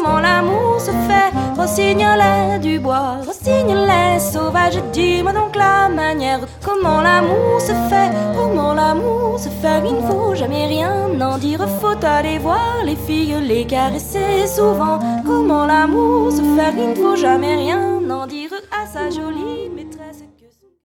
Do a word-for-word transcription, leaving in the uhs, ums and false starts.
comment l'amour se fait. Rossignolais du bois, rossignolais sauvage, dis-moi donc la manière. Comment l'amour se fait, comment l'amour se fait. Il ne faut jamais rien en dire, faut aller voir les filles, les caresser souvent. Comment l'amour se fait, il ne faut jamais rien en dire à sa jolie maîtresse.